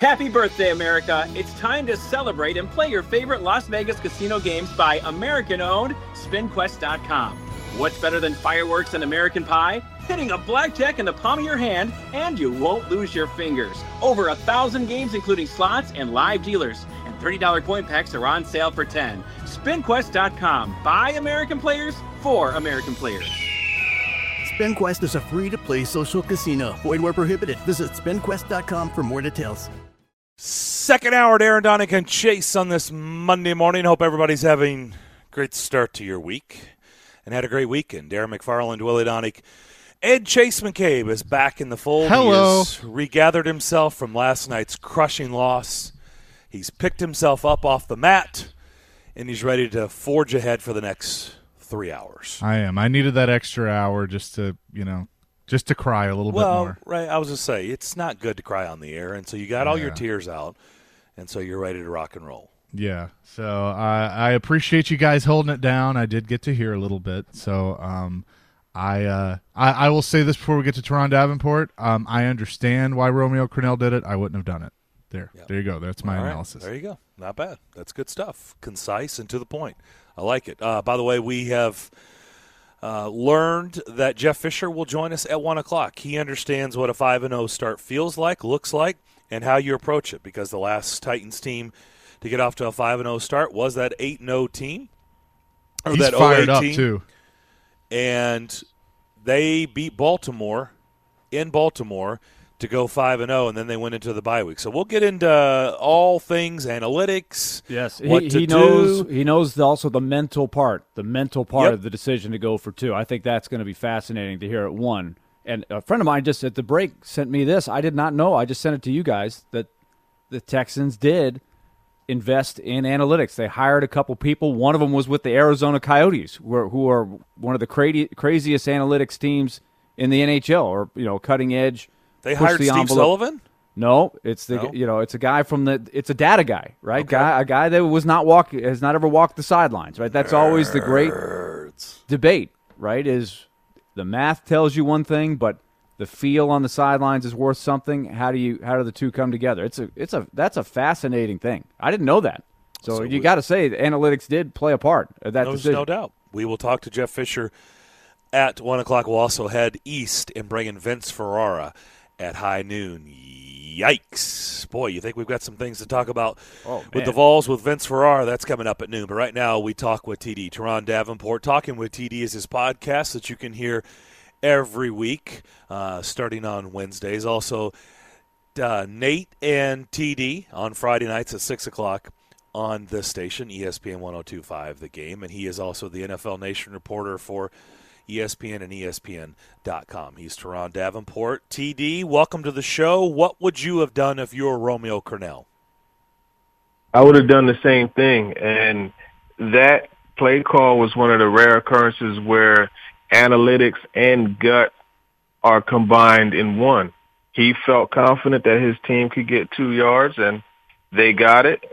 Happy birthday, America. It's time to celebrate and play your favorite Las Vegas casino games by American-owned SpinQuest.com. What's better than fireworks and American pie? Hitting a blackjack in the palm of your hand, and you won't lose your fingers. Over 1,000 games, including slots and live dealers. And $30 coin packs are on sale for $10. SpinQuest.com. By American players, for American players. SpinQuest is a free-to-play social casino. Void where prohibited. Visit SpinQuest.com for more details. Second hour to Aaron Donick and Chase on this Monday morning. Hope everybody's having a great start to your week and had a great weekend. Darren McFarland, Willie Donick, Ed Chase McCabe is back in the fold. Hello. He has regathered himself from last night's crushing loss. He's picked himself up off the mat, and he's ready to forge ahead for the next 3 hours. I am. I needed that extra hour just to cry a little bit more. Well, right, I was just saying, it's not good to cry on the air, and so you got all your tears out, and so you're ready to rock and roll. Yeah, so I appreciate you guys holding it down. I did get to hear a little bit, so I will say this before we get to Teron Davenport. I understand why Romeo Crennel did it. I wouldn't have done it. There you go. That's my analysis. There you go. Not bad. That's good stuff. Concise and to the point. I like it. By the way, we have learned that Jeff Fisher will join us at 1 o'clock. He understands what a 5-0 start feels like, looks like, and how you approach it, because the last Titans team to get off to a 5-0 start was that 8-0 team. He's that fired up, team. Too. And they beat Baltimore in Baltimore to go 5-0, and then they went into the bye week. So we'll get into all things analytics. Yes, he knows also the mental part of the decision to go for 2. I think that's going to be fascinating to hear at 1. And a friend of mine just at the break sent me this. I did not know. I just sent it to you guys that the Texans did invest in analytics. They hired a couple people. One of them was with the Arizona Coyotes, who are one of the craziest analytics teams in the NHL, or cutting edge. They hired Steve Sullivan? No, it's it's a guy it's a data guy, right? Okay. A guy that has not ever walked the sidelines, right? That's always the great debate, right? Is the math tells you one thing, but the feel on the sidelines is worth something. How do the two come together? That's a fascinating thing. I didn't know that. So you got to say the analytics did play a part of that decision. No doubt. We will talk to Jeff Fisher at 1 o'clock. We'll also head east and bring in Vince Ferrara at high noon. Yikes. Boy, you think we've got some things to talk about with the Vols with Vince Ferrara. That's coming up at noon. But right now we talk with TD. Teron Davenport. Talking with TD is his podcast that you can hear every week starting on Wednesdays. Also, Nate and TD on Friday nights at 6 o'clock on this station, ESPN 102.5 The Game. And he is also the NFL Nation reporter for ESPN and ESPN.com. He's Teron Davenport. TD, welcome to the show. What would you have done if you were Romeo Crennel? I would have done the same thing. And that play call was one of the rare occurrences where analytics and gut are combined in one. He felt confident that his team could get 2 yards, and they got it.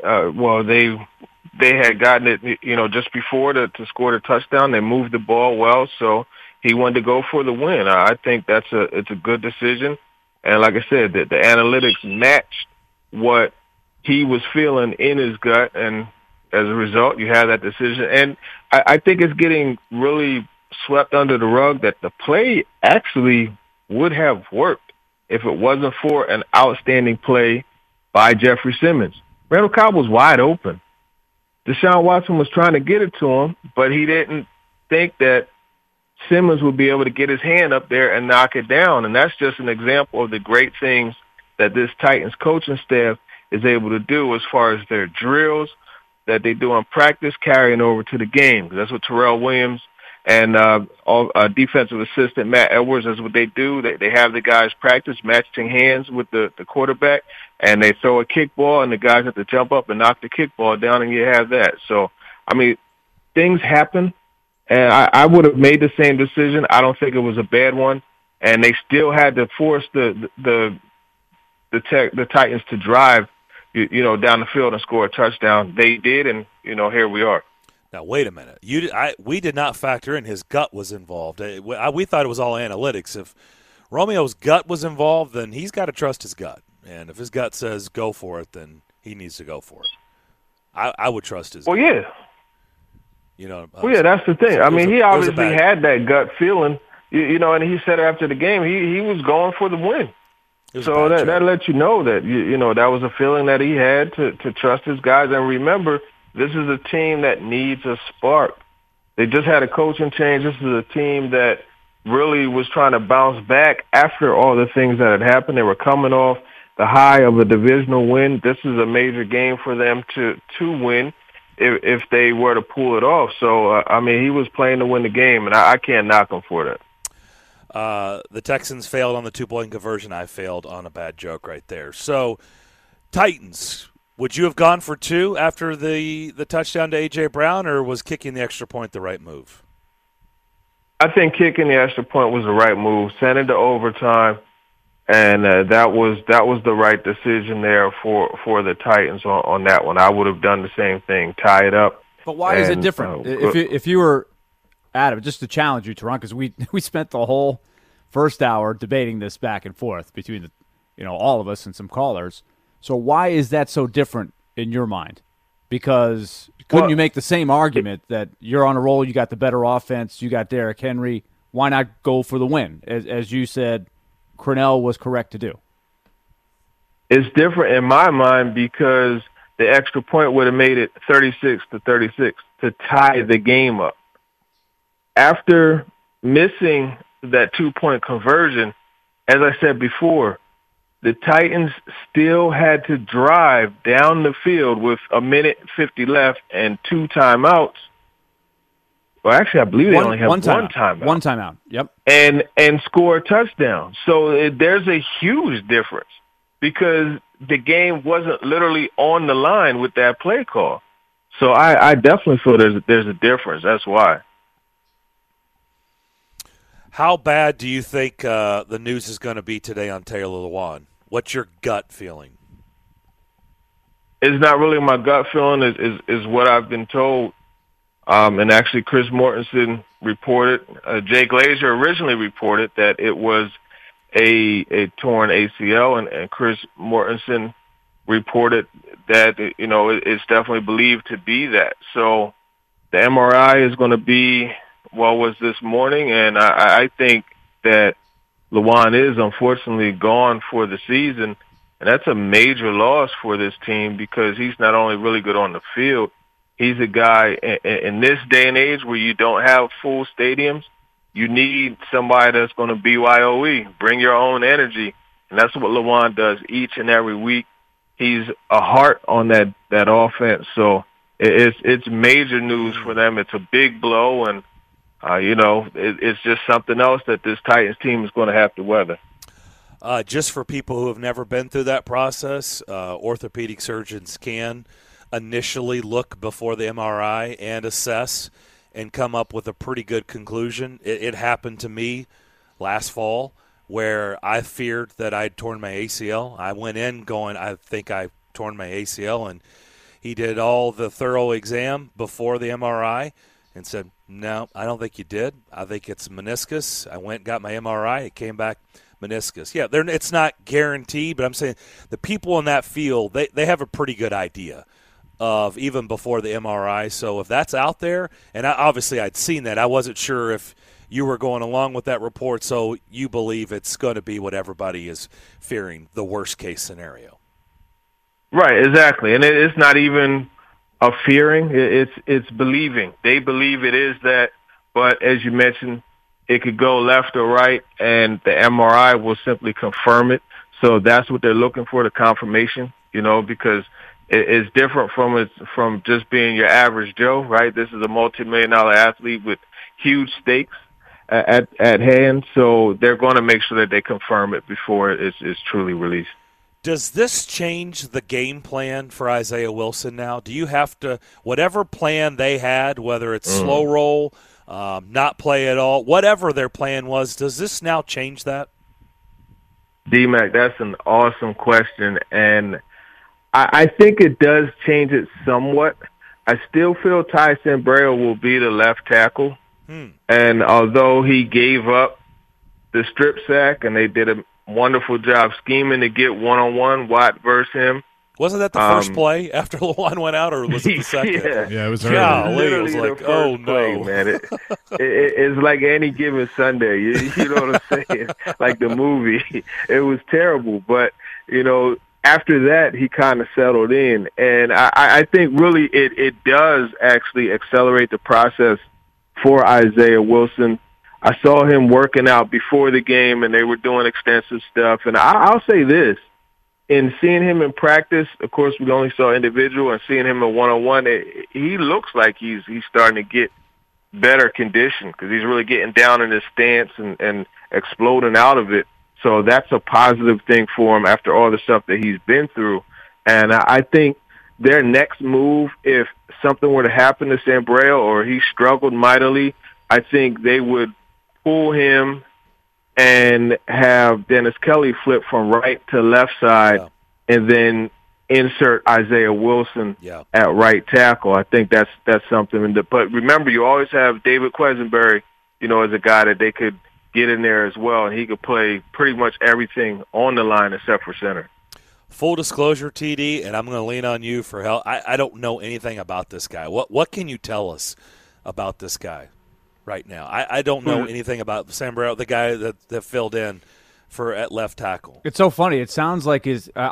They had gotten it, just before to score the touchdown. They moved the ball well, so he wanted to go for the win. I think it's a good decision. And like I said, the analytics matched what he was feeling in his gut, and as a result, you have that decision. And I think it's getting really swept under the rug that the play actually would have worked if it wasn't for an outstanding play by Jeffrey Simmons. Randall Cobb was wide open. Deshaun Watson was trying to get it to him, but he didn't think that Simmons would be able to get his hand up there and knock it down. And that's just an example of the great things that this Titans coaching staff is able to do as far as their drills that they do in practice carrying over to the game. That's what Terrell Williams and defensive assistant Matt Edwards, that's what they do. They have the guys practice matching hands with the quarterback, and they throw a kickball, and the guys have to jump up and knock the kickball down, and you have that. So, I mean, things happen, and I would have made the same decision. I don't think it was a bad one, and they still had to force the Titans to drive, down the field and score a touchdown. They did, and here we are. Now, wait a minute. We did not factor in his gut was involved. We thought it was all analytics. If Romeo's gut was involved, then he's got to trust his gut. And if his gut says go for it, then he needs to go for it. I would trust his Well, gut. yeah. You know, Well, yeah, that's the thing. so I mean, he obviously bad- had that gut feeling, and he said after the game he was going for the win. So that lets you know that, that was a feeling that he had to trust his guys. And remember, this is a team that needs a spark. They just had a coaching change. This is a team that really was trying to bounce back after all the things that had happened. They were coming off the high of a divisional win. This is a major game for them to win if they were to pull it off. So, I mean, he was playing to win the game, and I can't knock him for that. The Texans failed on the 2-point conversion. I failed on a bad joke right there. So, Titans, would you have gone for 2 after the touchdown to A.J. Brown, or was kicking the extra point the right move? I think kicking the extra point was the right move. Send it to overtime, and that was the right decision there for the Titans on that one. I would have done the same thing, tie it up. But why is it different? If you were Adam, just to challenge you, Teron, because we spent the whole first hour debating this back and forth between all of us and some callers. So why is that so different in your mind? Because couldn't you make the same argument that you're on a roll, you got the better offense, you got Derrick Henry, why not go for the win? As you said, Crennel was correct to do. It's different in my mind because the extra point would have made it 36-36 to tie the game up. After missing that 2-point conversion, as I said before, the Titans still had to drive down the field with 1:50 left and 2 timeouts. Well, actually, I believe they only have one timeout. One timeout, yep. And score a touchdown. So there's a huge difference because the game wasn't literally on the line with that play call. So I definitely feel there's a difference. That's why. How bad do you think the news is going to be today on Taylor Lewan? What's your gut feeling? It's not really my gut feeling. Is what I've been told. And actually, Chris Mortensen reported. Jay Glazer originally reported that it was a torn ACL, and Chris Mortensen reported that it's definitely believed to be that. So the MRI is going to be was this morning, and I think that Lewan is unfortunately gone for the season, and that's a major loss for this team because he's not only really good on the field, he's a guy in this day and age where you don't have full stadiums, you need somebody that's going to BYOE, bring your own energy, and that's what Lewan does each and every week. He's a heart on that offense, so it's major news for them. It's a big blow, and it's just something else that this Titans team is going to have to weather. Just for people who have never been through that process, orthopedic surgeons can initially look before the MRI and assess and come up with a pretty good conclusion. It happened to me last fall where I feared that I'd torn my ACL. I went in going, I think I torn my ACL, and he did all the thorough exam before the MRI and said, no, I don't think you did. I think it's meniscus. I went and got my MRI. It came back meniscus. Yeah, it's not guaranteed, but I'm saying the people in that field, they have a pretty good idea of even before the MRI. So if that's out there, and obviously I'd seen that, I wasn't sure if you were going along with that report, so you believe it's going to be what everybody is fearing, the worst-case scenario. Right, exactly. And it's not even a fearing, it's believing. They believe it is that, but as you mentioned, it could go left or right, and the MRI will simply confirm it. So that's what they're looking for, the confirmation, because it's different from just being your average Joe, right? This is a multi-million-dollar athlete with huge stakes at hand, so they're going to make sure that they confirm it before it's truly released. Does this change the game plan for Isaiah Wilson now? Do you have to, whatever plan they had, whether it's slow roll, not play at all, whatever their plan was, does this now change that? D-Mac, that's an awesome question, and I think it does change it somewhat. I still feel Ty Sambrailo will be the left tackle, and although he gave up the strip sack and they did wonderful job scheming to get one-on-one, Watt versus him. Wasn't that the first play after Lewan went out, or was it the second? Yeah, it was early. Golly, it was like, oh, no. Play, man. It's like Any Given Sunday. You know what I'm saying? Like the movie. It was terrible. But, after that, he kind of settled in. And I think really it does actually accelerate the process for Isaiah Wilson. I saw him working out before the game, and they were doing extensive stuff. And I'll say this. In seeing him in practice, of course, we only saw individual, and seeing him in one-on-one, he looks like he's starting to get better condition because he's really getting down in his stance and exploding out of it. So that's a positive thing for him after all the stuff that he's been through. And I think their next move, if something were to happen to Sambrailo or he struggled mightily, I think they would pull him and have Dennis Kelly flip from right to left side and then insert Isaiah Wilson at right tackle. I think that's something. But remember, you always have David Quesenberry, as a guy that they could get in there as well, and he could play pretty much everything on the line except for center. Full disclosure, TD, and I'm going to lean on you for help. I don't know anything about this guy. What can you tell us about this guy right now? I don't know anything about Sambrailo, the guy that filled in at left tackle. It's so funny. It sounds like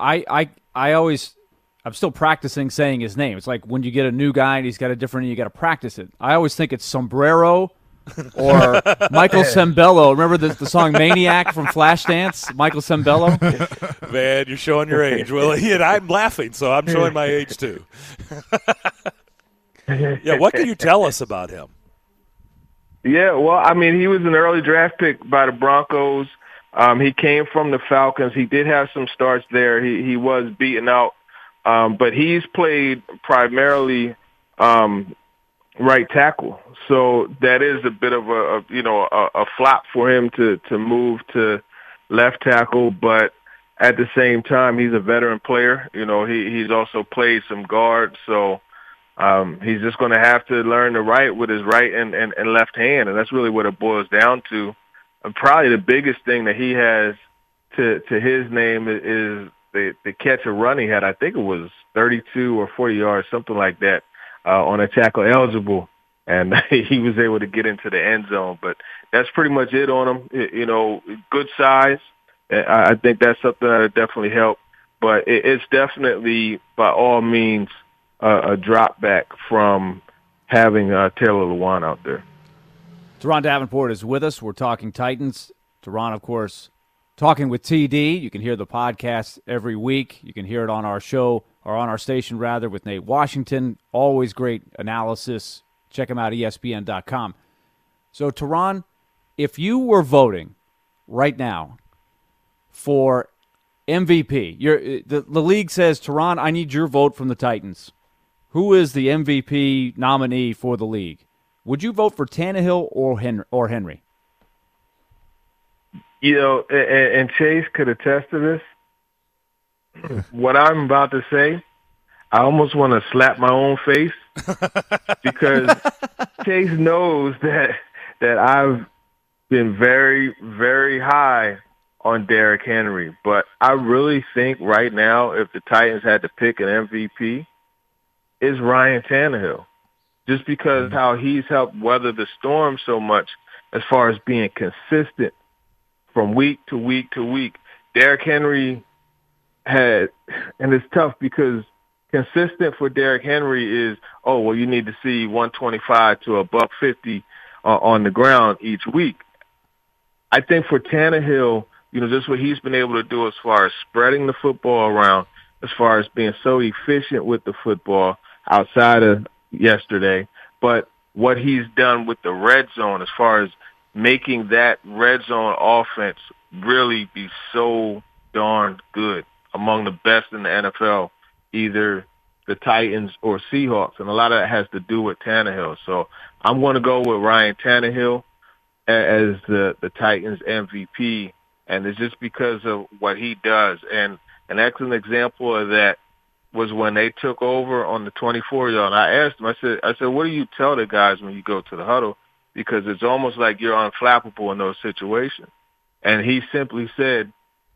I'm still practicing saying his name. It's like when you get a new guy and he's got a different, you got to practice it. I always think it's Sombrero or Michael Sembello. Remember the song Maniac from Flashdance? Michael Sembello? Man, you're showing your age, Willie. And I'm laughing, so I'm showing my age too. Yeah, what can you tell us about him? Yeah, well, he was an early draft pick by the Broncos. He came from the Falcons. He did have some starts there. He was beaten out, but he's played primarily right tackle. So that is a bit of a flop for him to move to left tackle. But at the same time, he's a veteran player. He's also played some guard, so. He's just going to have to learn to write with his right and left hand, and that's really what it boils down to. Probably the biggest thing that he has to his name is the catch a run he had. I think it was 32 or 40 yards, something like that, on a tackle eligible, and he was able to get into the end zone. But that's pretty much it on him. Good size. I think that's something that definitely helped, but it's definitely by all means a drop back from having Taylor Lewan out there. Teron Davenport is with us. We're talking Titans. Teron, of course, talking with TD. You can hear the podcast every week. You can hear it on our show, or on our station, rather, with Nate Washington. Always great analysis. Check him out, ESPN.com. So, Teron, if you were voting right now for MVP, the league says, Teron, I need your vote from the Titans. Who is the MVP nominee for the league? Would you vote for Tannehill or Henry? And Chase could attest to this. What I'm about to say, I almost want to slap my own face because Chase knows that I've been very, very high on Derrick Henry. But I really think right now, if the Titans had to pick an MVP, is Ryan Tannehill, just because how he's helped weather the storm so much as far as being consistent from week to week to week. Derrick Henry and it's tough because consistent for Derrick Henry is, you need to see 125 to $150 on the ground each week. I think for Tannehill, just what he's been able to do as far as spreading the football around, as far as being so efficient with the football, outside of yesterday, but what he's done with the red zone as far as making that red zone offense really be so darn good, among the best in the NFL, either the Titans or Seahawks. And a lot of that has to do with Tannehill. So I'm going to go with Ryan Tannehill as the Titans MVP, and it's just because of what he does. And an excellent example of that was when they took over on the 24-yard. I asked him, I said, what do you tell the guys when you go to the huddle? Because it's almost like you're unflappable in those situations. And he simply said,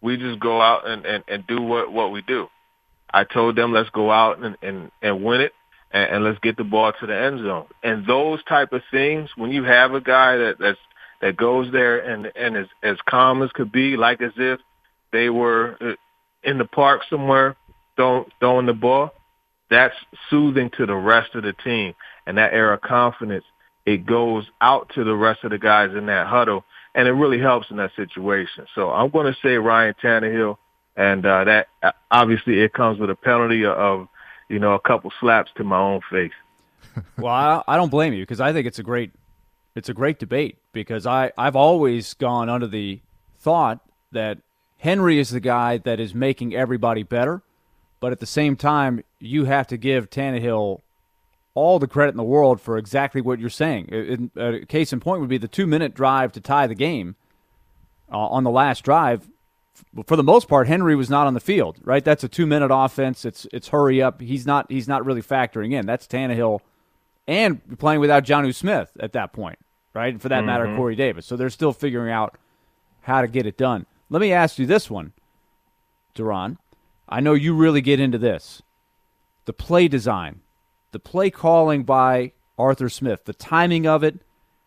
we just go out and do what we do. I told them, let's go out and win it, and let's get the ball to the end zone. And those type of things, when you have a guy that goes there and is as calm as could be, like as if they were in the park somewhere throwing the ball, that's soothing to the rest of the team. And that air of confidence, it goes out to the rest of the guys in that huddle, and it really helps in that situation. So I'm going to say Ryan Tannehill, and that obviously it comes with a penalty of, a couple slaps to my own face. Well, I don't blame you, because I think it's a great debate, because I've always gone under the thought that Henry is the guy that is making everybody better, but at the same time, you have to give Tannehill all the credit in the world for exactly what you're saying. A case in point would be the 2-minute drive to tie the game on the last drive. For the most part, Henry was not on the field, right? That's a 2-minute offense. It's hurry up. He's not really factoring in. That's Tannehill and playing without Jonnu Smith at that point, right? And for that matter, Corey Davis. So they're still figuring out how to get it done. Let me ask you this one, Duran. I know you really get into this. The play design, the play calling by Arthur Smith, the timing of it,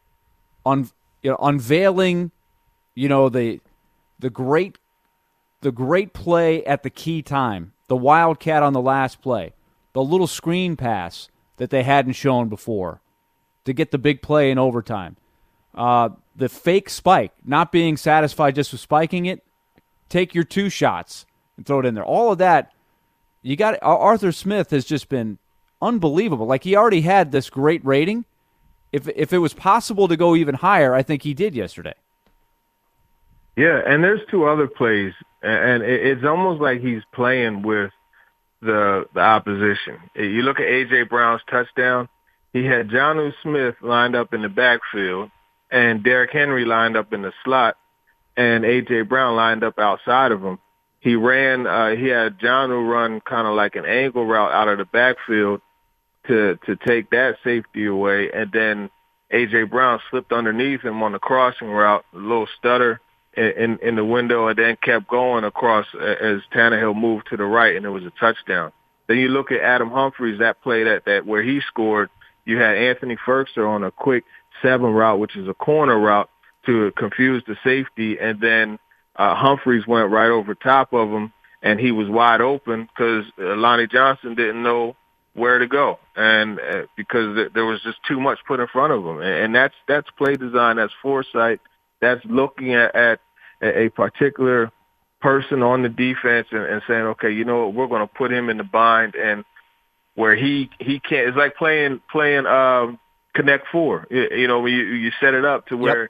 unveiling, the great play at the key time, the wildcat on the last play, the little screen pass that they hadn't shown before to get the big play in overtime, the fake spike, not being satisfied just with spiking it, take your 2 shots and throw it in there. All of that, Arthur Smith has just been unbelievable. Like, he already had this great rating. If it was possible to go even higher, I think he did yesterday. Yeah, and there's 2 other plays, and it's almost like he's playing with the opposition. You look at A.J. Brown's touchdown, he had Jonnu Smith lined up in the backfield and Derrick Henry lined up in the slot and A.J. Brown lined up outside of him. He had Jonnu run kind of like an angle route out of the backfield to take that safety away, and then A.J. Brown slipped underneath him on the crossing route, a little stutter in the window, and then kept going across as Tannehill moved to the right, and it was a touchdown. Then you look at Adam Humphries, that play that where he scored, you had Anthony Ferguson on a quick 7 route, which is a corner route, to confuse the safety, and then Humphries went right over top of him, and he was wide open because Lonnie Johnson didn't know where to go, and because there was just too much put in front of him. And that's play design, that's foresight, that's looking at a particular person on the defense and saying, okay, you know what, we're going to put him in the bind, and where he can't. It's like playing Connect Four. When you set it up to where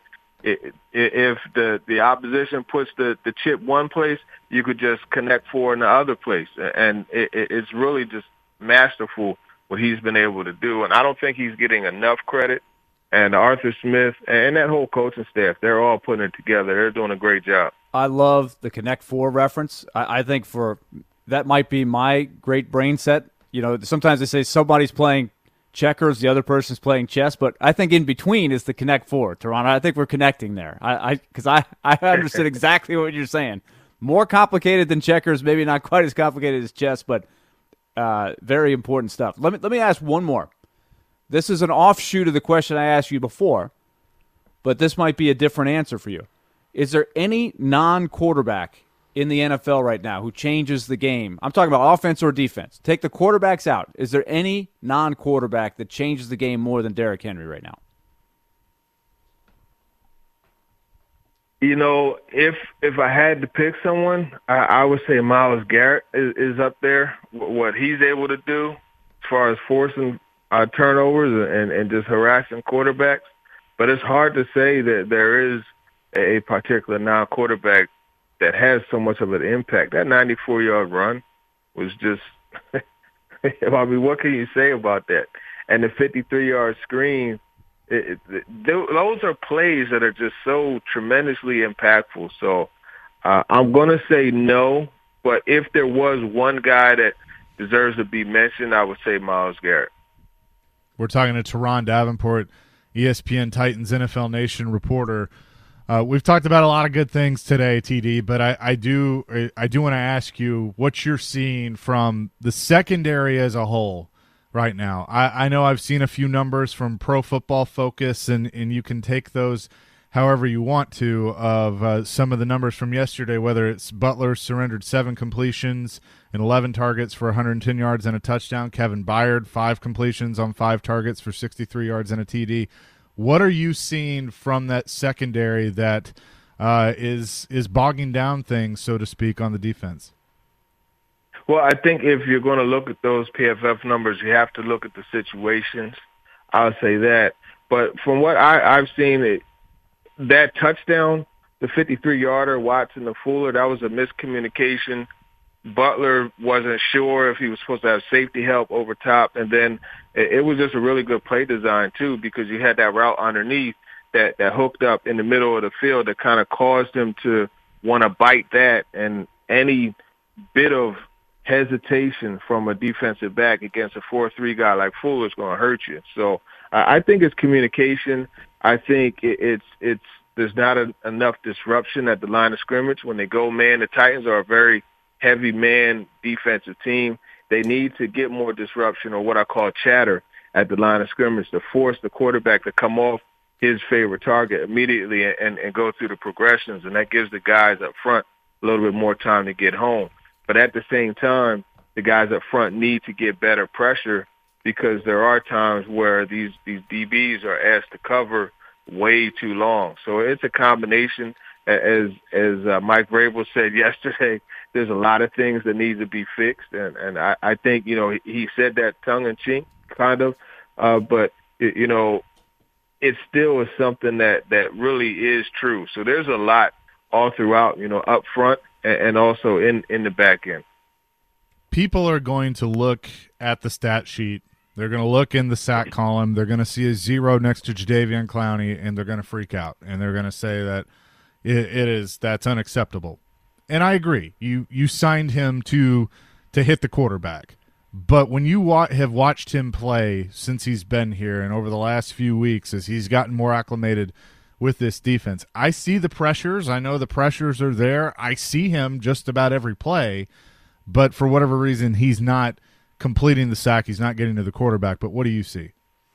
if the opposition puts the chip one place, you could just Connect Four in the other place, and it's really just masterful what he's been able to do. And I don't think he's getting enough credit. And Arthur Smith and that whole coaching staff, they're all putting it together. They're doing a great job. I love the Connect Four reference. I think that might be my great brain set. Sometimes they say somebody's playing checkers, the other person's playing chess, but I think in between is the Connect Four, Toronto. I think we're connecting there. Because I understood exactly what you're saying. More complicated than checkers, maybe not quite as complicated as chess, but very important stuff. Let me ask one more. This is an offshoot of the question I asked you before, but this might be a different answer for you. Is there any non-quarterback in the NFL right now who changes the game? I'm talking about offense or defense. Take the quarterbacks out. Is there any non-quarterback that changes the game more than Derrick Henry right now? If I had to pick someone, I would say Myles Garrett is up there. What he's able to do as far as forcing turnovers and just harassing quarterbacks. But it's hard to say that there is a particular non-quarterback that has so much of an impact. That 94-yard run was just what can you say about that? And the 53-yard screen, those are plays that are just so tremendously impactful. So I'm going to say no, but if there was one guy that deserves to be mentioned, I would say Myles Garrett. We're talking to Teron Davenport, ESPN Titans NFL Nation reporter. We've talked about a lot of good things today, TD, but I do want to ask you what you're seeing from the secondary as a whole right now. I know I've seen a few numbers from Pro Football Focus, and you can take those however you want to, of some of the numbers from yesterday, whether it's Butler surrendered 7 completions and 11 targets for 110 yards and a touchdown. Kevin Byard, 5 completions on 5 targets for 63 yards and a TD. What are you seeing from that secondary that is bogging down things, so to speak, on the defense? Well, I think if you're going to look at those PFF numbers, you have to look at the situations. I'll say that. But from what I've seen, that touchdown, the 53-yarder, Watson to Fuller, that was a miscommunication. Butler wasn't sure if he was supposed to have safety help over top, and then it was just a really good play design too, because you had that route underneath that hooked up in the middle of the field that kind of caused him to want to bite that, and any bit of hesitation from a defensive back against a 4-3 guy like Fuller is going to hurt you. So I think it's communication. I think there's not enough disruption at the line of scrimmage. When they go man, the Titans are a very heavy man defensive team. They need to get more disruption, or what I call chatter, at the line of scrimmage to force the quarterback to come off his favorite target immediately and go through the progressions, and that gives the guys up front a little bit more time to get home. But at the same time, the guys up front need to get better pressure, because there are times where these DBs are asked to cover way too long. So it's a combination. As Mike Vrabel said yesterday, there's a lot of things that need to be fixed, and I think, he said that tongue-in-cheek, kind of, but, it still is something that really is true. So there's a lot all throughout, up front and also in the back end. People are going to look at the stat sheet. They're going to look in the sack column. They're going to see a 0 next to Jadeveon Clowney, and they're going to freak out, and they're going to say that that's unacceptable. And I agree. You signed him to hit the quarterback. But when you have watched him play since he's been here and over the last few weeks as he's gotten more acclimated with this defense, I see the pressures. I know the pressures are there. I see him just about every play. But for whatever reason, he's not completing the sack. He's not getting to the quarterback. But what do you see?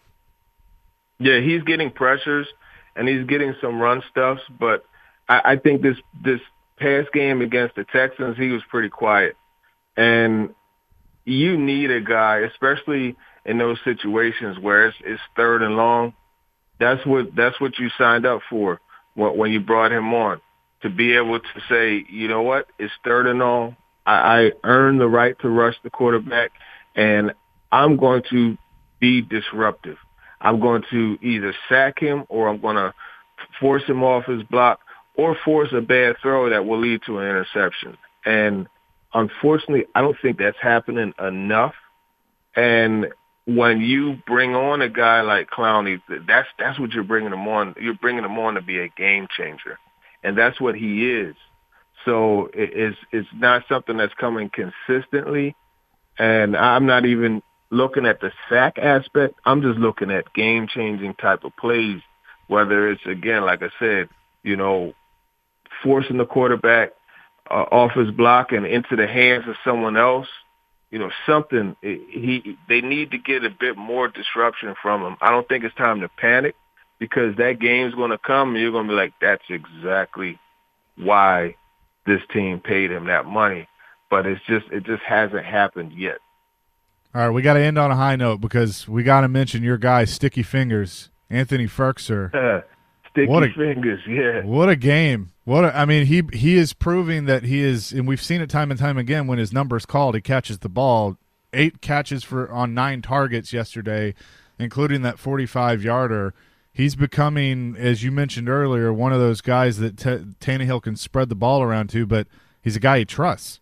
Yeah, he's getting pressures, and he's getting some run stuffs. But I think this past game against the Texans, he was pretty quiet. And you need a guy, especially in those situations where it's 3rd and long. That's what you signed up for when you brought him on, to be able to say, you know what, it's 3rd and long. I earned the right to rush the quarterback, and I'm going to be disruptive. I'm going to either sack him, or I'm going to force him off his block, or force a bad throw that will lead to an interception. And unfortunately, I don't think that's happening enough. And when you bring on a guy like Clowney, that's what you're bringing him on. You're bringing him on to be a game changer, and that's what he is. So it's not something that's coming consistently, and I'm not even looking at the sack aspect. I'm just looking at game-changing type of plays, whether it's, again, like I said, forcing the quarterback off his block and into the hands of someone else, something. They need to get a bit more disruption from him. I don't think it's time to panic, because that game's going to come, and you're going to be like, that's exactly why this team paid him that money. But it just hasn't happened yet. All right, we got to end on a high note, because we got to mention your guy, Sticky Fingers, Anthony Firkser. Sticky Fingers, yeah. What a game. He is proving that he is, and we've seen it time and time again, when his number's called, he catches the ball. 8 catches on 9 targets yesterday, including that 45-yarder. He's becoming, as you mentioned earlier, one of those guys that Tannehill can spread the ball around to, but he's a guy he trusts.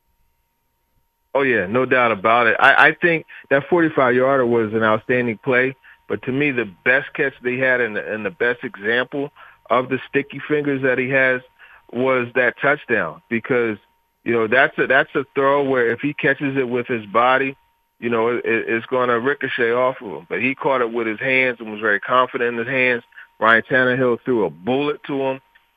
Oh, yeah, no doubt about it. I think that 45-yarder was an outstanding play, but to me, the best catch they had and the best example of the sticky fingers that he has was that touchdown, because, that's a throw where if he catches it with his body, it's going to ricochet off of him. But he caught it with his hands and was very confident in his hands. Ryan Tannehill threw a bullet to him,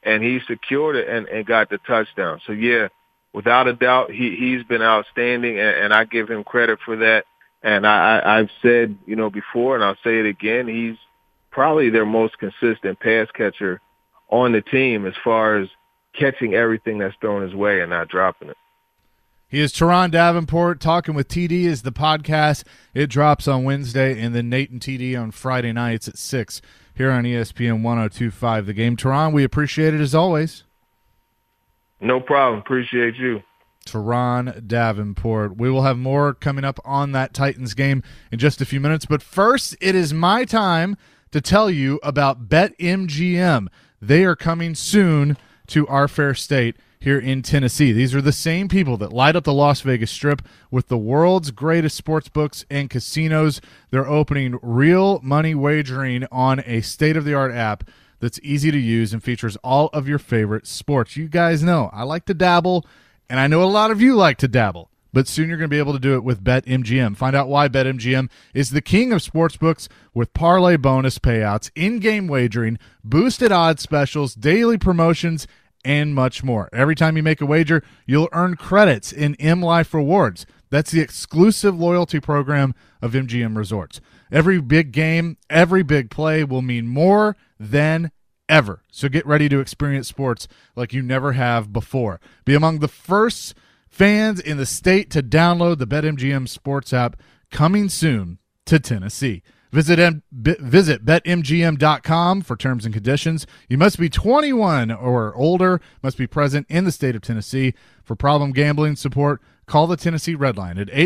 and he secured it and got the touchdown. So, yeah, without a doubt, he's been outstanding, and I give him credit for that. And I've said, before, and I'll say it again, he's probably their most consistent pass catcher on the team as far as catching everything that's thrown his way and not dropping it. He is Teron Davenport. Talking with TD is the podcast. It drops on Wednesday, and then Nate and TD on Friday nights at 6 here on ESPN 102.5 The Game. Teron, we appreciate it as always. No problem. Appreciate you. Teron Davenport. We will have more coming up on that Titans game in just a few minutes. But first, it is my time to tell you about BetMGM. They are coming soon to our fair state here in Tennessee. These are the same people that light up the Las Vegas Strip with the world's greatest sports books and casinos. They're opening real money wagering on a state-of-the-art app that's easy to use and features all of your favorite sports. You guys know I like to dabble, and I know a lot of you like to dabble, but soon you're going to be able to do it with BetMGM. Find out why BetMGM is the king of sportsbooks with parlay bonus payouts, in-game wagering, boosted odds specials, daily promotions, and much more. Every time you make a wager, you'll earn credits in M Life Rewards. That's the exclusive loyalty program of MGM Resorts. Every big game, every big play will mean more than ever. So get ready to experience sports like you never have before. Be among the first fans in the state to download the BetMGM Sports app, coming soon to Tennessee. Visit BetMGM.com for terms and conditions. You must be 21 or older, must be present in the state of Tennessee. For problem gambling support, call the Tennessee Red Line at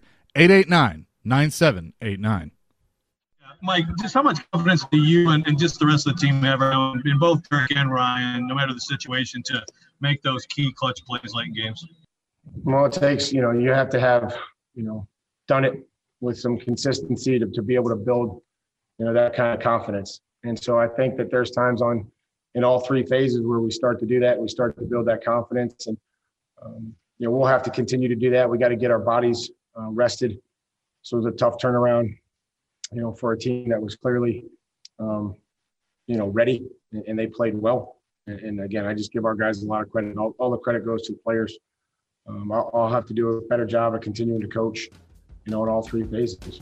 800-889-9789. Mike, just how much confidence do you and just the rest of the team have in both Kirk and Ryan, no matter the situation, to make those key clutch plays late in games? Well, it takes, you have to have, done it with some consistency to be able to build, that kind of confidence. And so I think that there's times in all three phases where we start to do that. We start to build that confidence, and, we'll have to continue to do that. We got to get our bodies rested. So it was a tough turnaround, for a team that was clearly, ready, and they played well. And again, I just give our guys a lot of credit. All the credit goes to the players. I'll have to do a better job of continuing to coach, in all three phases.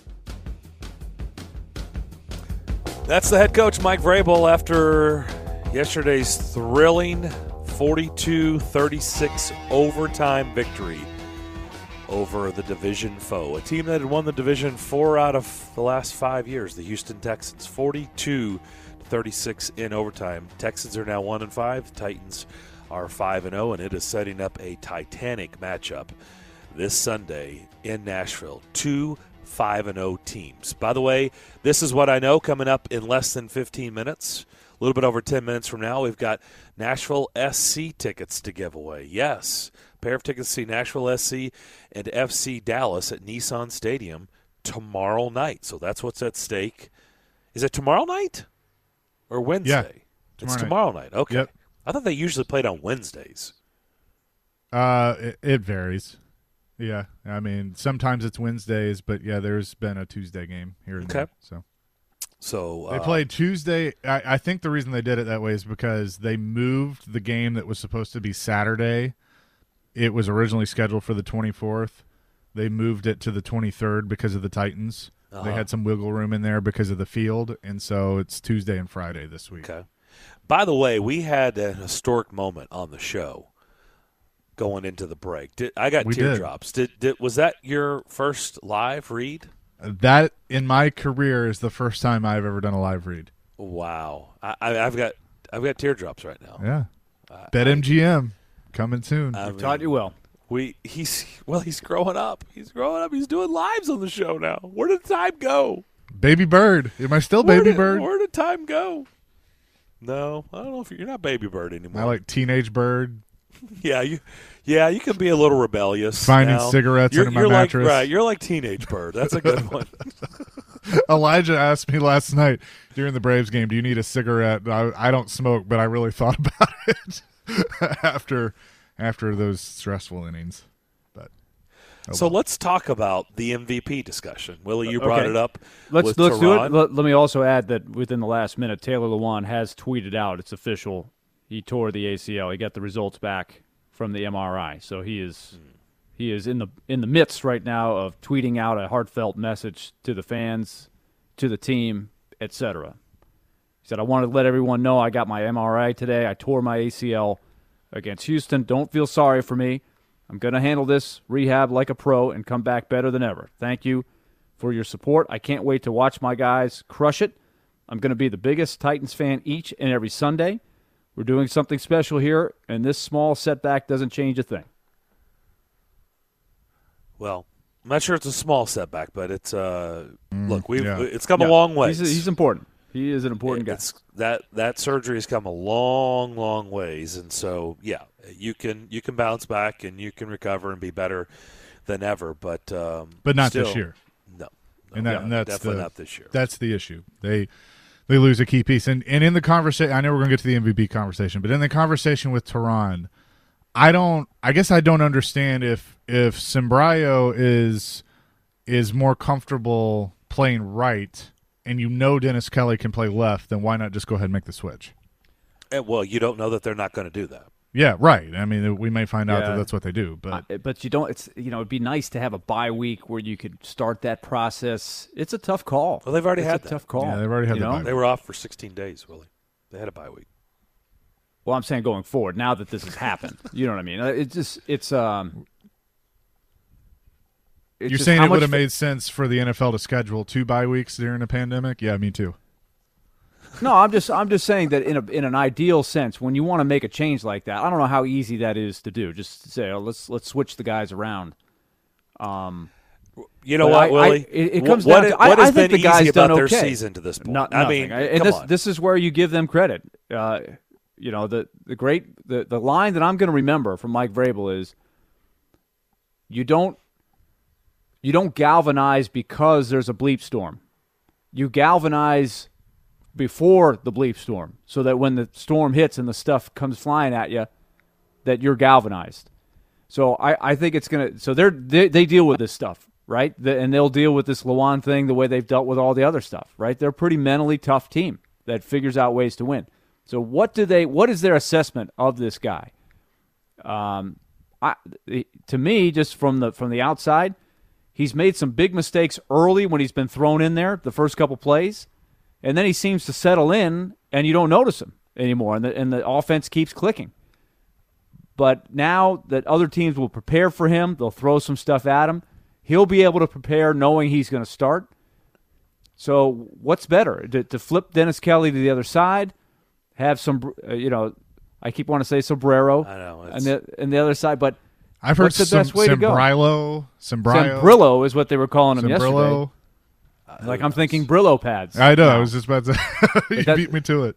That's the head coach, Mike Vrabel, after yesterday's thrilling 42-36 overtime victory over the division foe, a team that had won the division 4 out of the last 5 years, the Houston Texans, 42-36 in overtime. Texans are now 1-5. Titans are 5-0, and it is setting up a titanic matchup this Sunday in Nashville. 2 5-0 teams. By the way, this is what I know coming up in less than 15 minutes. A little bit over 10 minutes from now, we've got Nashville SC tickets to give away. Yes, a pair of tickets to see Nashville SC and FC Dallas at Nissan Stadium tomorrow night. So that's what's at stake. Is it tomorrow night or Wednesday? Yeah, it's tomorrow night. Okay. Yep. I thought they usually played on Wednesdays. It varies. Yeah, I mean, sometimes it's Wednesdays, but yeah, there's been a Tuesday game here and there. So they played Tuesday. I think the reason they did it that way is because they moved the game that was supposed to be Saturday. It was originally scheduled for the 24th. They moved it to the 23rd because of the Titans. They had some wiggle room in there because of the field, and so it's Tuesday and Friday this week. Okay. By the way, we had an historic moment on the show going into the break. I got teardrops. Was that your first live read? That, in my career, is the first time I've ever done a live read. Wow. I've got teardrops right now. Yeah. BetMGM coming soon. I've taught you well. He's growing up. He's growing up. He's doing lives on the show now. Where did the time go? Baby Bird. Am I still Baby Bird? Where did time go? No, I don't know if you're not Baby Bird anymore. I like Teenage Bird. Yeah, you can be a little rebellious. Finding now. cigarettes under my mattress. You're like Teenage Bird. That's a good one. Elijah asked me last night during the Braves game, do you need a cigarette? I don't smoke, but I really thought about it after those stressful innings. But let's talk about the MVP discussion. Willie, you brought it up. Let's do it. Let me also add that within the last minute, Taylor Lewan has tweeted out, it's official, he tore the ACL. He got the results back from the MRI, so he is in the midst right now of tweeting out a heartfelt message to the fans, to the team, etc. He said, "I wanted to let everyone know I got my MRI today. I tore my ACL against Houston. Don't feel sorry for me. I'm going to handle this rehab like a pro and come back better than ever. Thank you for your support. I can't wait to watch my guys crush it. I'm going to be the biggest Titans fan each and every Sunday. We're doing something special here, and this small setback doesn't change a thing." Well, I'm not sure it's a small setback, but it's it's come a long way. He's important. He is an important guy. That surgery has come a long, long ways, and so you can bounce back and you can recover and be better than ever, but not this year. No, and that's definitely not this year. That's the issue. They lose a key piece, and in the conversation, I know we're going to get to the MVP conversation, but in the conversation with Teran, I guess I don't understand if Sembrano is more comfortable playing right, and Dennis Kelly can play left, then why not just go ahead and make the switch? Well, you don't know that they're not going to do that. Yeah, right. I mean, we may find out that that's what they do, but you don't. It's it'd be nice to have a bye week where you could start that process. It's a tough call. Well, they've already had a tough call. Yeah, they've already had the bye week. They were off for 16 days, Willie. They had a bye week. Well, I'm saying going forward, now that this has happened, you know what I mean? You're saying it would have made sense for the NFL to schedule 2 bye weeks during a pandemic? Yeah, me too. No, I'm just saying that in an ideal sense, when you want to make a change like that, I don't know how easy that is to do. Just to say, let's switch the guys around. You know what, Willie? It comes down to I think the guys done okay. Their season to this point. Nothing. This is where you give them credit. The line that I'm going to remember from Mike Vrabel is, you don't galvanize because there's a bleep storm. You galvanize before the bleep storm, so that when the storm hits and the stuff comes flying at you, that you're galvanized. So I think it's going to – so they deal with this stuff, right? And they'll deal with this Lewan thing the way they've dealt with all the other stuff, right? They're a pretty mentally tough team that figures out ways to win. So what is their assessment of this guy? To me, just from the outside, he's made some big mistakes early when he's been thrown in there, the first couple plays, and then he seems to settle in, and you don't notice him anymore, and the offense keeps clicking. But now that other teams will prepare for him, they'll throw some stuff at him, he'll be able to prepare knowing he's going to start. So what's better, to flip Dennis Kelly to the other side, have some, I keep wanting to say sombrero on the other side, but I've heard what's the best way to go? Sombrillo is what they were calling him yesterday. Like I'm thinking Brillo pads. I know. I was just about to say, you beat me to it.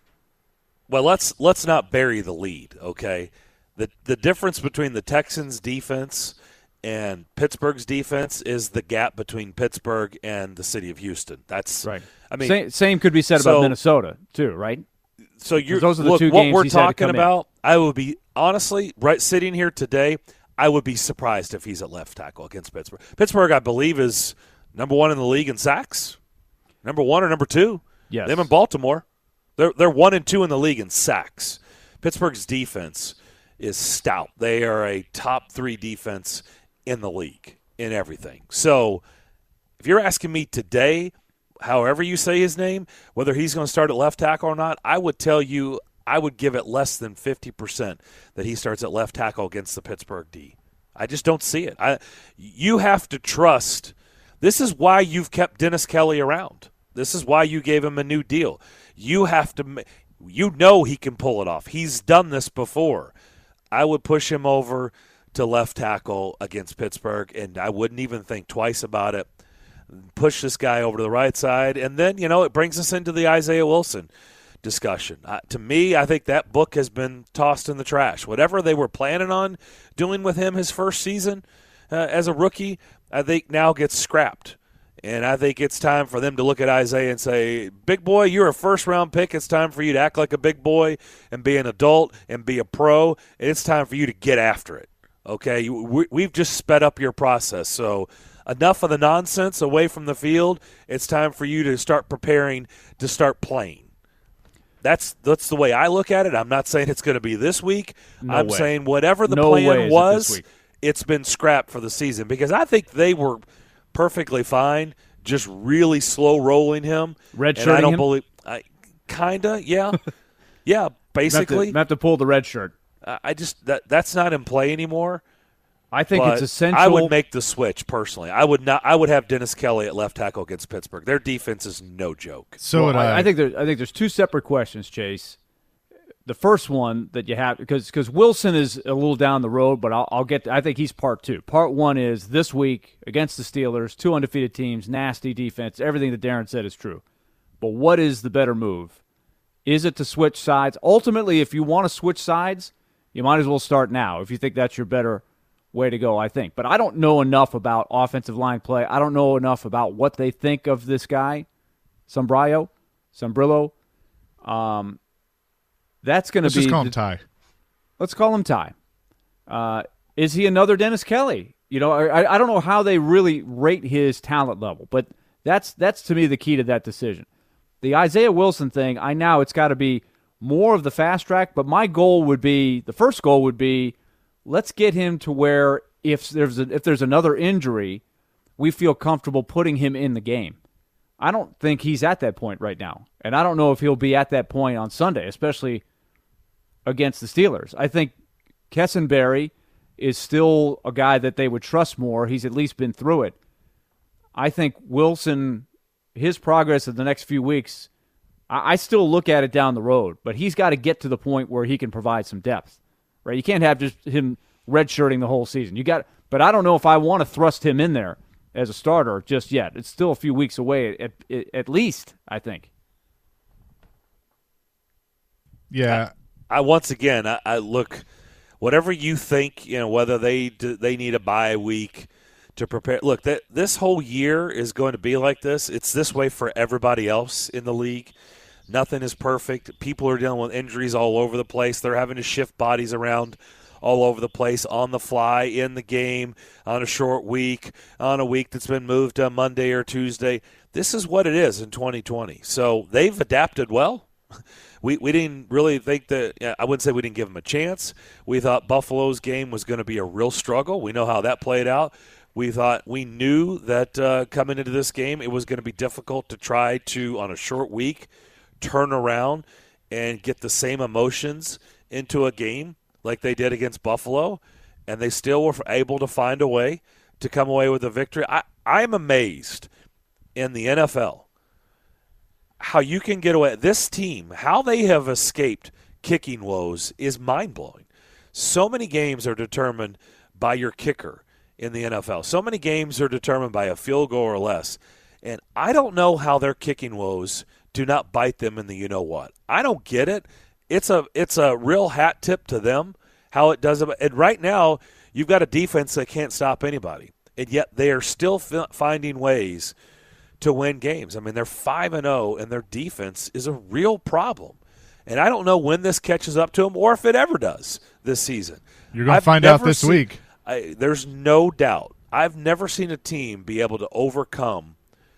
Well, let's not bury the lead, okay? The difference between the Texans' defense and Pittsburgh's defense is the gap between Pittsburgh and the city of Houston. That's right. I mean, same could be said about Minnesota too, right? So those are the two games we're talking about. I would be honestly sitting here today, I would be surprised if he's at left tackle against Pittsburgh. Pittsburgh, I believe, is number 1 in the league in sacks. Number 1 or number 2. Yes. Them in Baltimore. They're 1 and 2 in the league in sacks. Pittsburgh's defense is stout. They are a top 3 defense in the league in everything. So if you're asking me today, however you say his name, whether he's going to start at left tackle or not, I would tell you I would give it less than 50% that he starts at left tackle against the Pittsburgh D. I just don't see it. You have to trust. This is why you've kept Dennis Kelly around. This is why you gave him a new deal. You have to – he can pull it off. He's done this before. I would push him over to left tackle against Pittsburgh, and I wouldn't even think twice about it. Push this guy over to the right side, and then, it brings us into the Isaiah Wilson discussion. To me, I think that book has been tossed in the trash. Whatever they were planning on doing with him his first season as a rookie, I think now gets scrapped. And I think it's time for them to look at Isaiah and say, big boy, you're a first-round pick. It's time for you to act like a big boy and be an adult and be a pro. It's time for you to get after it, okay? We've just sped up your process. So enough of the nonsense away from the field. It's time for you to start preparing to start playing. That's the way I look at it. I'm not saying it's going to be this week. I'm way. saying whatever the No way plan is it was, this week. it's been scrapped for the season because I think they were perfectly fine just really slow rolling him. Redshirting I don't him? believe kinda, yeah. Yeah, basically. Have to pull the red shirt. I just that's not in play anymore. I think it's essential. I would make the switch personally. I would not. I would have Dennis Kelly at left tackle against Pittsburgh. Their defense is no joke. So I think there's two separate questions, Chase. The first one that you have because Wilson is a little down the road, but I'll get. I think he's part two. Part one is this week against the Steelers, 2 undefeated teams, nasty defense. Everything that Darren said is true. But what is the better move? Is it to switch sides? Ultimately, if you want to switch sides, you might as well start now if you think that's your better way to go, I think. But I don't know enough about offensive line play. I don't know enough about what they think of this guy, Sombrillo. That's going to be. Let's just call him Ty. Let's call him Ty. Is he another Dennis Kelly? You know, I don't know how they really rate his talent level, but that's to me the key to that decision. The Isaiah Wilson thing, it's got to be more of the fast track, but my goal would be, the first goal would be, let's get him to where if there's another injury, we feel comfortable putting him in the game. I don't think he's at that point right now, and I don't know if he'll be at that point on Sunday, especially against the Steelers. I think Kessenberry is still a guy that they would trust more. He's at least been through it. I think Wilson, his progress in the next few weeks, I still look at it down the road, but he's got to get to the point where he can provide some depth. Right, you can't have just him redshirting the whole season. But I don't know if I want to thrust him in there as a starter just yet. It's still a few weeks away, at least, I think. Yeah, I once again, I look, whatever you think, whether they need a bye week to prepare. Look, this whole year is going to be like this. It's this way for everybody else in the league. Nothing is perfect. People are dealing with injuries all over the place. They're having to shift bodies around all over the place on the fly, in the game, on a short week, on a week that's been moved to Monday or Tuesday. This is what it is in 2020. So they've adapted well. We didn't really think that – I wouldn't say we didn't give them a chance. We thought Buffalo's game was going to be a real struggle. We know how that played out. We knew that coming into this game it was going to be difficult to try to, on a short week, turn around and get the same emotions into a game like they did against Buffalo, and they still were able to find a way to come away with a victory. I'm amazed in the NFL how you can get away. This team, how they have escaped kicking woes is mind-blowing. So many games are determined by your kicker in the NFL. So many games are determined by a field goal or less. And I don't know how their kicking woes do not bite them in the you-know-what. I don't get it. It's a real hat tip to them how it does it. And right now, you've got a defense that can't stop anybody. And yet they are still finding ways to win games. I mean, they're 5-0, and their defense is a real problem. And I don't know when this catches up to them or if it ever does this season. You're going to find out this week. There's no doubt. I've never seen a team be able to overcome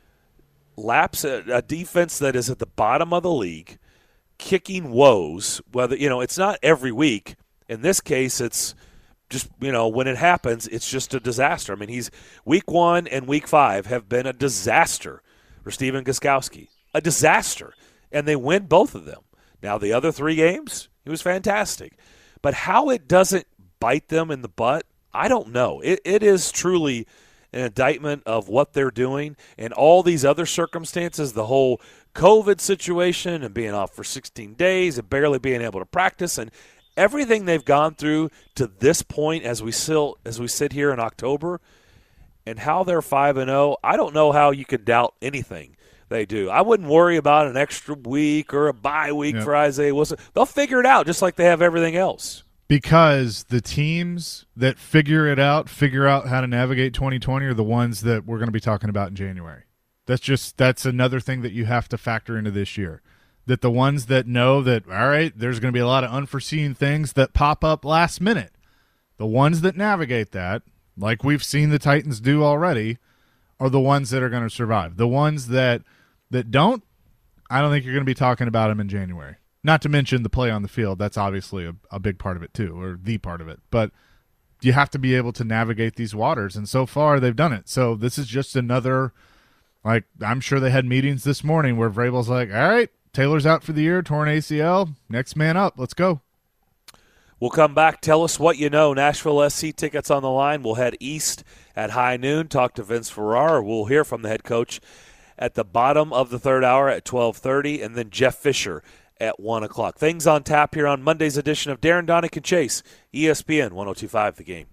a defense that is at the bottom of the league, kicking woes. Whether it's not every week. In this case, it's just when it happens, it's just a disaster. I mean, week 1 and week 5 have been a disaster for Stephen Gostkowski, a disaster, and they win both of them. Now the other 3 games, he was fantastic, but how it doesn't bite them in the butt, I don't know. It is truly an indictment of what they're doing and all these other circumstances, the whole COVID situation and being off for 16 days and barely being able to practice and everything they've gone through to this point as we sit here in October and how they're 5-0. I don't know how you could doubt anything they do. I wouldn't worry about an extra week or a bye week for Isaiah Wilson. They'll figure it out just like they have everything else. Because the teams that figure out how to navigate 2020 are the ones that we're going to be talking about in January. That's another thing that you have to factor into this year. That the ones that know that, all right, there's going to be a lot of unforeseen things that pop up last minute. The ones that navigate that, like we've seen the Titans do already, are the ones that are going to survive. The ones that don't, I don't think you're going to be talking about them in January. Not to mention the play on the field. That's obviously a big part of it too, or the part of it. But you have to be able to navigate these waters, and so far they've done it. So this is just another, like, I'm sure they had meetings this morning where Vrabel's like, all right, Taylor's out for the year, torn ACL, next man up, let's go. We'll come back. Tell us what you know. Nashville SC tickets on the line. We'll head east at high noon, talk to Vince Ferrara. We'll hear from the head coach at the bottom of the third hour at 12:30, and then Jeff Fisher at 1 o'clock. Things on tap here on Monday's edition of Darren, Donick, and Chase, ESPN 102.5 The Game.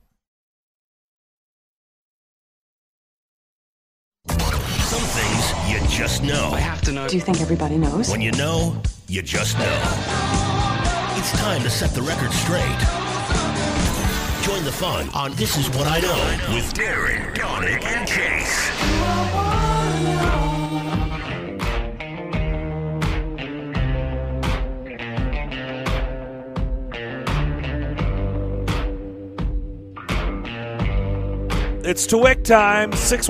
Some things you just know. I have to know. Do you think everybody knows? When you know, you just know. It's time to set the record straight. Join the fun on This Is What I Know with Darren, Donick, and Chase. It's TWIC time,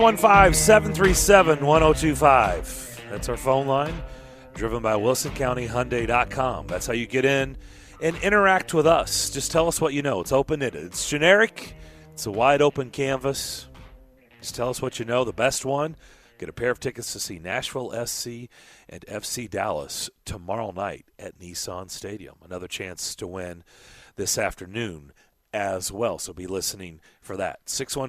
615-737-1025. That's our phone line, driven by WilsonCountyHyundai.com. That's how you get in and interact with us. Just tell us what you know. It's open-ended. It's generic. It's a wide-open canvas. Just tell us what you know. The best one, get a pair of tickets to see Nashville SC and FC Dallas tomorrow night at Nissan Stadium. Another chance to win this afternoon as well, so be listening for that.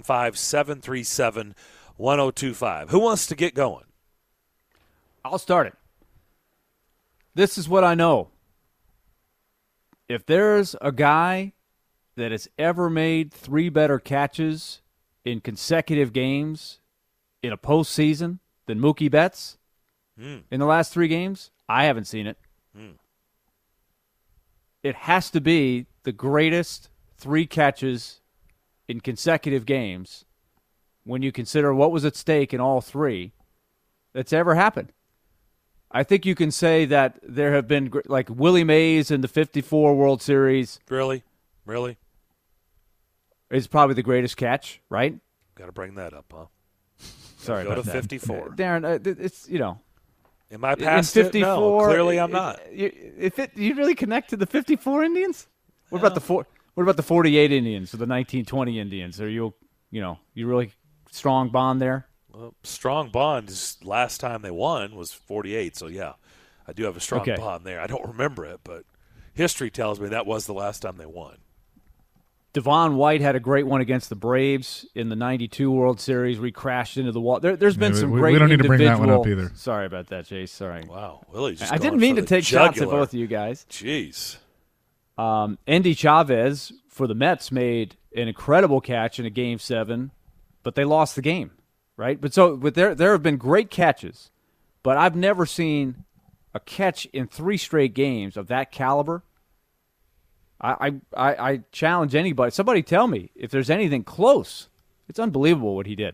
615-737-1025. Who wants to get going? I'll start it. This is what I know. If there's a guy that has ever made 3 better catches in consecutive games in a postseason than Mookie Betts in the last 3 games, I haven't seen it. It has to be the greatest 3 catches in consecutive games when you consider what was at stake in all 3 that's ever happened. I think you can say that there have been, like Willie Mays in the 54 World Series. Really? Is probably the greatest catch, right? Got to bring that up, huh? Sorry go about to that. 54. Darren, it's, you know. Am I past in 54, it? No, clearly I'm not. You really connect to the 54 Indians? What about the 48 Indians or the 1920 Indians? Are you really strong bond there? Well, strong bond is last time they won was 48, so yeah, I do have a strong bond there. I don't remember it, but history tells me that was the last time they won. Devon White had a great one against the Braves in the 92 World Series. We crashed into the wall. There's been some great we don't need to individual. bring that one up either. Sorry about that, Chase. Sorry. Wow, Willie just I didn't mean to take shots at both of you guys. Jeez. Endy Chavez for the Mets made an incredible catch in a Game 7, but they lost the game, right? But there have been great catches, but I've never seen a catch in 3 straight games of that caliber. I challenge anybody. Somebody tell me if there's anything close. It's unbelievable what he did.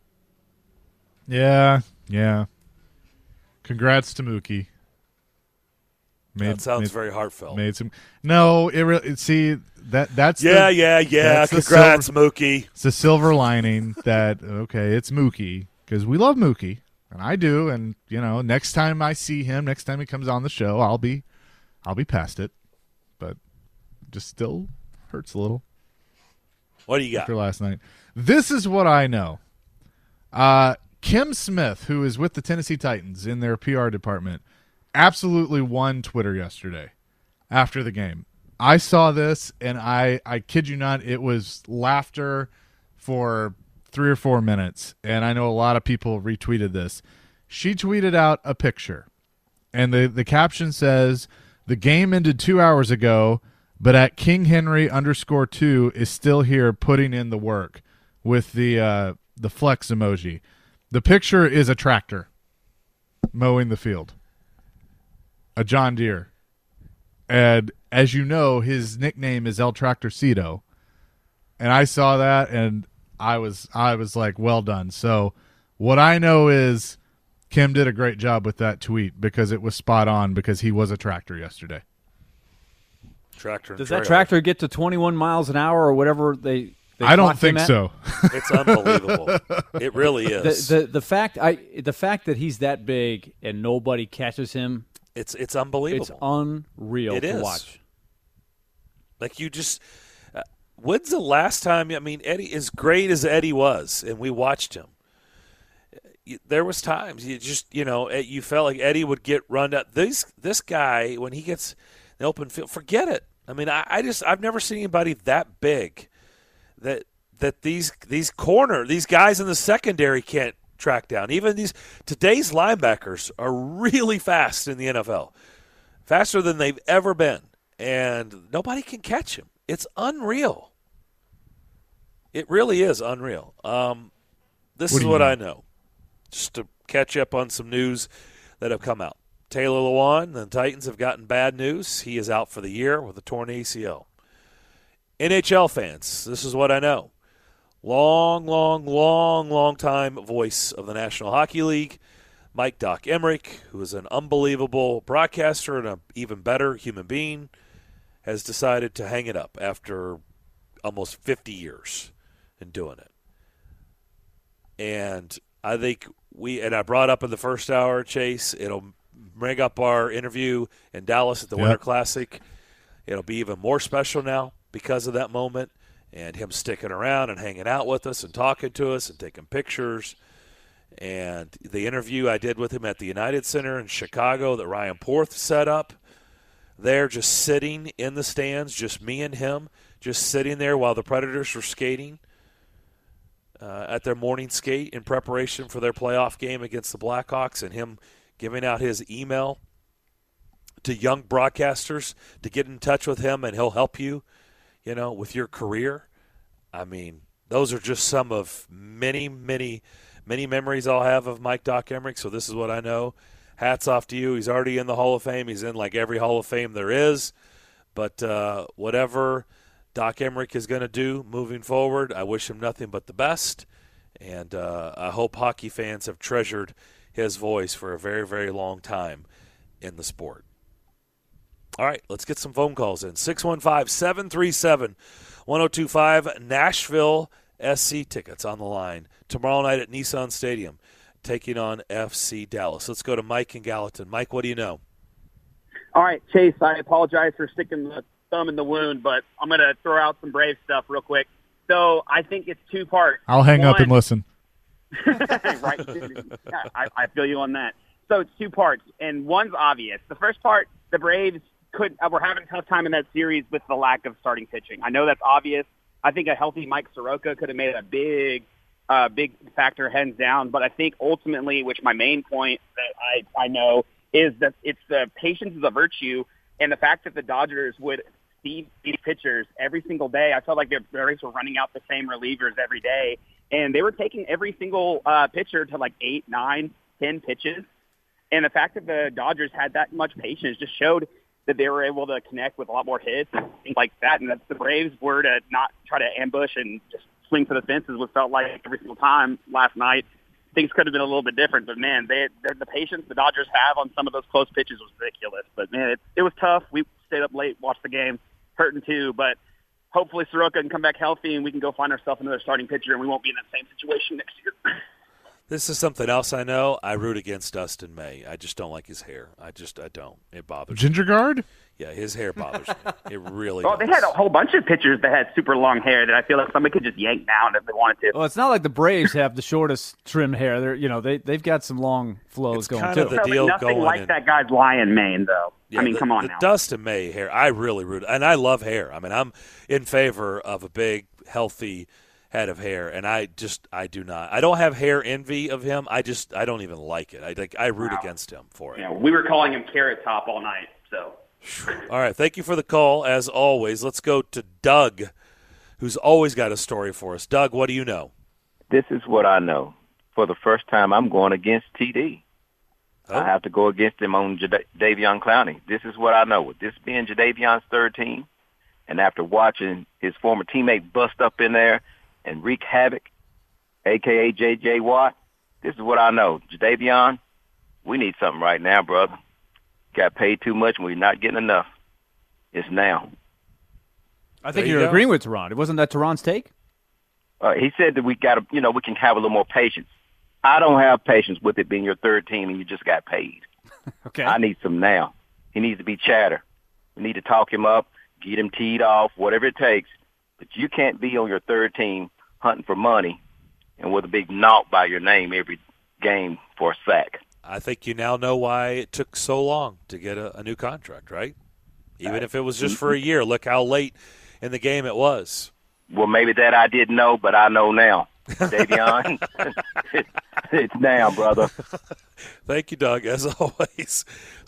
Yeah. Congrats to Mookie. That sounds very heartfelt. No, it really. See that's Congrats, Mookie. It's the silver lining that it's Mookie because we love Mookie and I do, and next time I see him, next time he comes on the show, I'll be past it, but just still hurts a little. What do you got after last night? This is what I know. Kim Smith, who is with the Tennessee Titans in their PR department, absolutely won Twitter yesterday after the game. I saw this, and I kid you not, it was laughter for 3 or 4 minutes, and I know a lot of people retweeted this. She tweeted out a picture, and the caption says, "The game ended 2 hours ago, but at King Henry _2 is still here putting in the work," with the flex emoji. The picture is a tractor mowing the field. A John Deere. And as you know, his nickname is El Tractorcito. And I saw that and I was like, well done. So what I know is Kim did a great job with that tweet because it was spot on because he was a tractor yesterday. Does that tractor get to 21 miles an hour or whatever they I don't think so. It's unbelievable. It really is. The fact that he's that big and nobody catches him It's unbelievable. It's unreal to watch. Like you just when's the last time? I mean, Eddie, as great as Eddie was, and we watched him. There was times you just you felt like Eddie would get run out. This guy when he gets in the open field, forget it. I mean, I've never seen anybody that big that these guys in the secondary can't track down. Even today's linebackers are really fast in the NFL, faster than they've ever been, and nobody can catch him. It's unreal. It really is unreal. This is what I know. Just to catch up on some news that have come out. Taylor Lewan, the Titans have gotten bad news. He is out for the year with a torn ACL. NHL fans, this is what I know. Long time voice of the National Hockey League, Mike Doc Emrick, who is an unbelievable broadcaster and an even better human being, has decided to hang it up after almost 50 years in doing it. And I think I brought up in the first hour, Chase, it'll bring up our interview in Dallas at the Winter Classic. It'll be even more special now because of that moment and him sticking around and hanging out with us and talking to us and taking pictures. And the interview I did with him at the United Center in Chicago that Ryan Porth set up, there just sitting in the stands, just me and him, just sitting there while the Predators were skating at their morning skate in preparation for their playoff game against the Blackhawks, and him giving out his email to young broadcasters to get in touch with him, and he'll help you, with your career. I mean, those are just some of many, many, many memories I'll have of Mike Doc Emrick, so this is what I know. Hats off to you. He's already in the Hall of Fame. He's in like every Hall of Fame there is. But whatever Doc Emrick is going to do moving forward, I wish him nothing but the best. And I hope hockey fans have treasured his voice for a very, very long time in the sport. All right, let's get some phone calls in. 615-737-1025, Nashville SC tickets on the line tomorrow night at Nissan Stadium, taking on FC Dallas. Let's go to Mike in Gallatin. Mike, what do you know? All right, Chase, I apologize for sticking the thumb in the wound, but I'm going to throw out some Brave stuff real quick. So I think it's two parts. I'll hang up and listen. Right. I feel you on that. So it's two parts, and one's obvious. The first part, the Braves were having a tough time in that series with the lack of starting pitching. I know that's obvious. I think a healthy Mike Soroka could have made a big factor hands down, but I think ultimately, which my main point that I know is that it's the patience is a virtue, and the fact that the Dodgers would see these pitchers every single day. I felt like the Braves were running out the same relievers every day, and they were taking every single pitcher to like 8, 9, 10 pitches. And the fact that the Dodgers had that much patience just showed that they were able to connect with a lot more hits and things like that. And that the Braves were to not try to ambush and just swing for the fences, what felt like every single time last night. Things could have been a little bit different, but man, the patience the Dodgers have on some of those close pitches was ridiculous. But man, it was tough. We stayed up late, watched the game, hurting too. But hopefully Soroka can come back healthy and we can go find ourselves another starting pitcher, and we won't be in that same situation next year. This is something else I know. I root against Dustin May. I just don't like his hair. I don't. It bothers me. Ginger guard? Yeah, his hair bothers me. It really does. They had a whole bunch of pitchers that had super long hair that I feel like somebody could just yank down if they wanted to. Well, it's not like the Braves have the shortest trim hair. They've got some long flows it's going kind too. Of the deal nothing going like in. that guy's lion mane, though. Yeah, I mean, come on the now. Dustin May hair, I really root. And I love hair. I mean, I'm in favor of a big, healthy head of hair, and I do not. I don't have hair envy of him. I don't even like it. I root against him for it. Yeah, we were calling him Carrot Top all night. So, all right, thank you for the call as always. Let's go to Doug, who's always got a story for us. Doug, what do you know? This is what I know. For the first time, I'm going against TD. I have to go against him on Jadeveon Clowney. This is what I know. With this being Jadeveon's third team, and after watching his former teammate bust up in there and wreak havoc, a.k.a. J.J. Watt, this is what I know. Jadeveon, we need something right now, brother. Got paid too much and we're not getting enough. It's now. I think you're agreeing with Teron. Wasn't that Teron's take? He said that we got to, we can have a little more patience. I don't have patience with it being your third team and you just got paid. Okay. I need some now. He needs to be chatter. We need to talk him up, get him teed off, whatever it takes. But you can't be on your third team hunting for money and with a big knock by your name every game for a sack. I think you now know why it took so long to get a new contract, right? Even if it was just for a year. Look how late in the game it was. Well, maybe that I didn't know, but I know now. Davion, it's now, brother. Thank you, Doug, as always.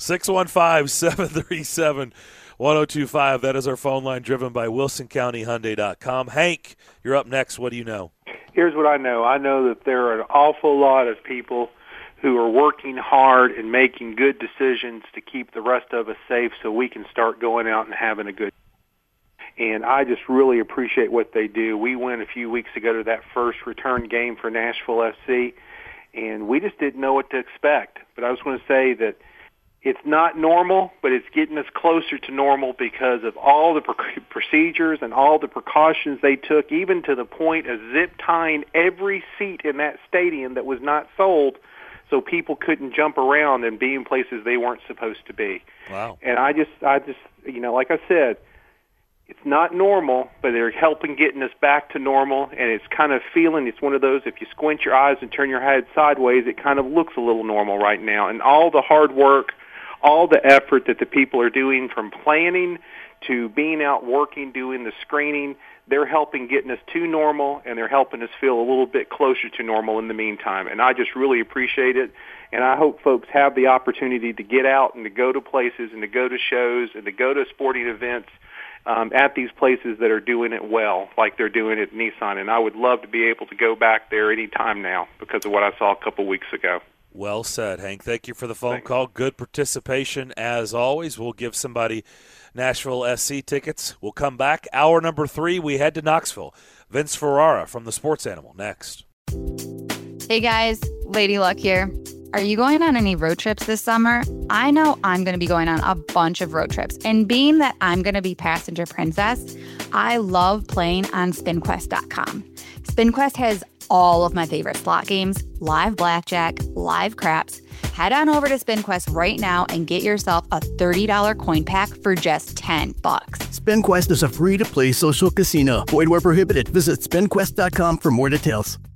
615-737-1025. That is our phone line, driven by WilsonCountyHyundai.com. Hank, you're up next. What do you know? Here's what I know. I know that there are an awful lot of people who are working hard and making good decisions to keep the rest of us safe so we can start going out and having a good. And I just really appreciate what they do. We went a few weeks ago to that first return game for Nashville SC, and we just didn't know what to expect. But I was going to say that it's not normal, but it's getting us closer to normal because of all the procedures and all the precautions they took, even to the point of zip tying every seat in that stadium that was not sold so people couldn't jump around and be in places they weren't supposed to be. Wow. And I just, like I said, it's not normal, but they're helping getting us back to normal, and it's kind of feeling, it's one of those, if you squint your eyes and turn your head sideways, it kind of looks a little normal right now. And all the hard work, all the effort that the people are doing, from planning to being out working, doing the screening, they're helping getting us to normal, and they're helping us feel a little bit closer to normal in the meantime. And I just really appreciate it, and I hope folks have the opportunity to get out and to go to places and to go to shows and to go to sporting events at these places that are doing it well, like they're doing it at Nissan. And I would love to be able to go back there any time now because of what I saw a couple weeks ago. Well said, Hank. Thank you for the phone call. Good participation as always. We'll give somebody Nashville SC tickets. We'll come back. Hour number 3, we head to Knoxville. Vince Ferrara from the Sports Animal next. Hey guys, Lady Luck here. Are you going on any road trips this summer? I know I'm going to be going on a bunch of road trips. And being that I'm going to be passenger princess, I love playing on SpinQuest.com. SpinQuest has all of my favorite slot games, live blackjack, live craps. Head on over to SpinQuest right now and get yourself a $30 coin pack for just $10. SpinQuest is a free-to-play social casino. Void where prohibited. Visit SpinQuest.com for more details.